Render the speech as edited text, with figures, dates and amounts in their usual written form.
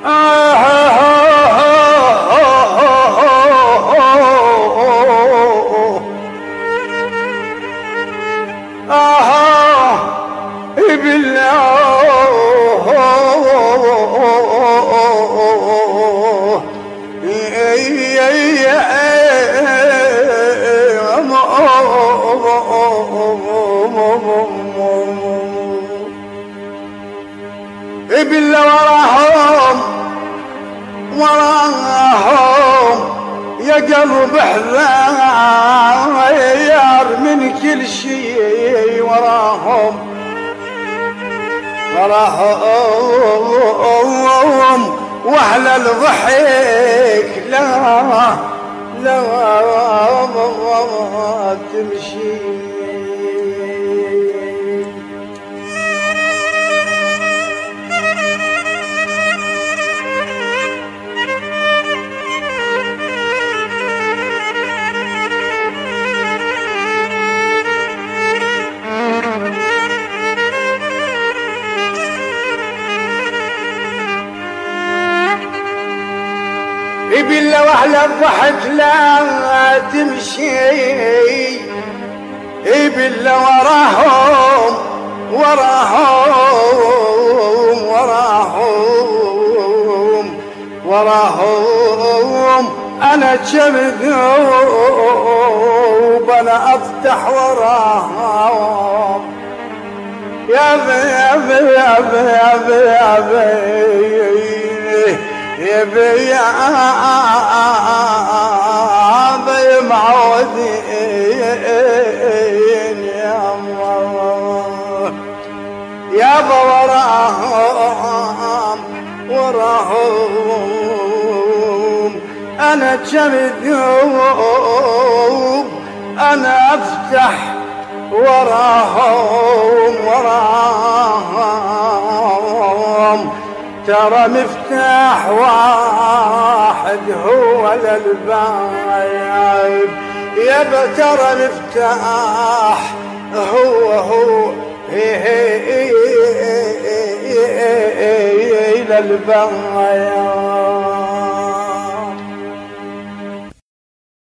بالله وراهم يا قلب حذار من كل شيء وراهم واحلى الضحك لا تمشي. بالله واحلى الضحك لا تمشي. بالله وراهم انا كذوب انا افتح وراهم يا بي معودين يا الله يا وراهم انا كمذوب انا افتح وراهم ترى مفتاح واحد هو للباب يا ترى مفتاح هو للباب